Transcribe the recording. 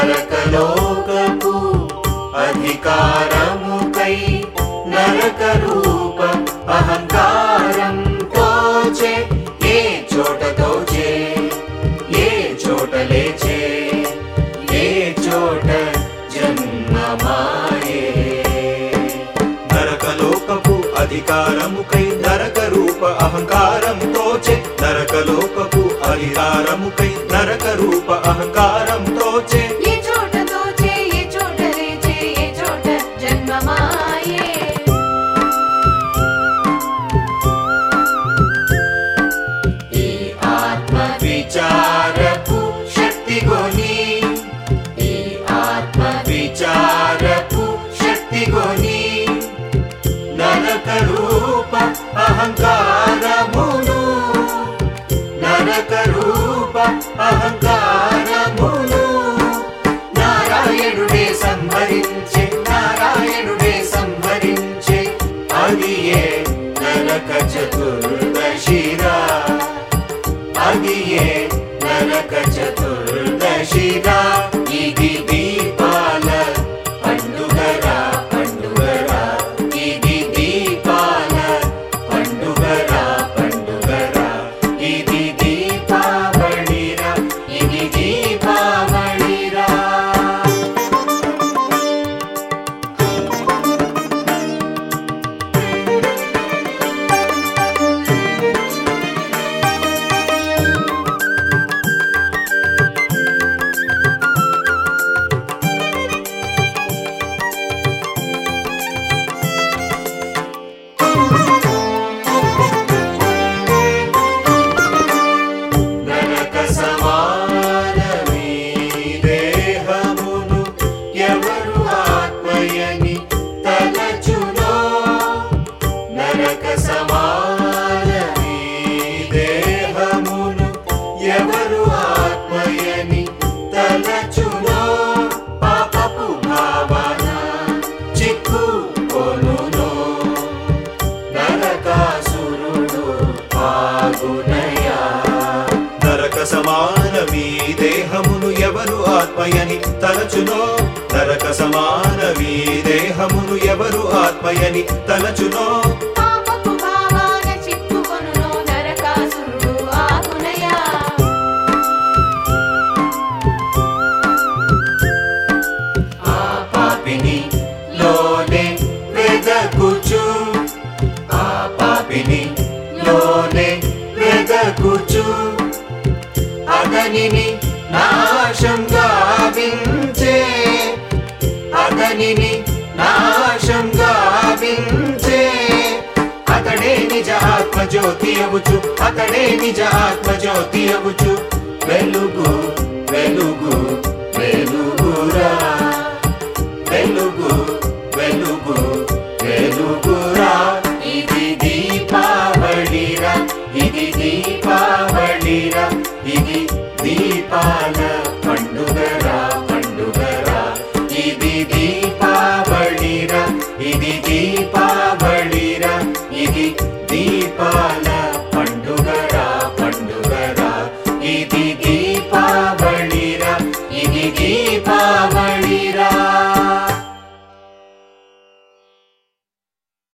నరకలోకపు అధికారముకై నరక రూప అహంకారం తోచే ఏ చోట తోచే ఏ చోట లేచే ఏ చోట జన్మమాయే నరకలోకపు అధికారముకై నరక రూప అహంకారం తోచే నరకలోకపు అధికారముకై నరక రూప అహంకారం తోచే ఏ చోట తోచే ఏ చోట లేచే ఏ చోట జన్మమాయే ఈ ఆత్మ విచారపు శక్తిగోని ఈ ఆత్మ విచారపు శక్తిగోని నరక రూప అహంకారమును నరక రూప అహంకారమును నారాయణుడే సంహరించే నారాయణుడే సంహరించే అది ఏ నరక చతుర్దశిరా అది ఏ నరక చతుర్దశిరా ఇది దీపాల పండుగరా పండుగరా ఇది దీపాల పండుగరా పండుగరా ఇది దీపావళిరా ఇది దీపావళిరా నరక సమానమీ దేహమును ఎవరు ఆత్మయని తలచునో నరక సమానమీ దేహమును ఎవరు ఆత్మయని తలచునో పాపపు భావన చిక్కుకొనునో నరకాసురుడు ఆగునయా నరక సమానమీ దేహమును ఎవరు ఆత్మయని తలచునో నరక సమానమీ దేహమును ఎవరు ఆత్మయని తలచునో పాపపు భావాన చిక్కుకొనునో నరకాసురుడు ఆగునయా ఆ పాపిని లోనే వెదకుచు ఆ పాపిని లోనే వెదకుచు అతనిని నాశం గావించే అతనిని నాశం గావించే అతడే నిజ ఆత్మజ్యోతి అగుచు అతడే నిజ ఆత్మజ్యోతి అగుచు వెలుగు వెలుగు వెలుగురా వెలుగు వెలుగు వెలుగురా ఇది దీపావళిరా ఇది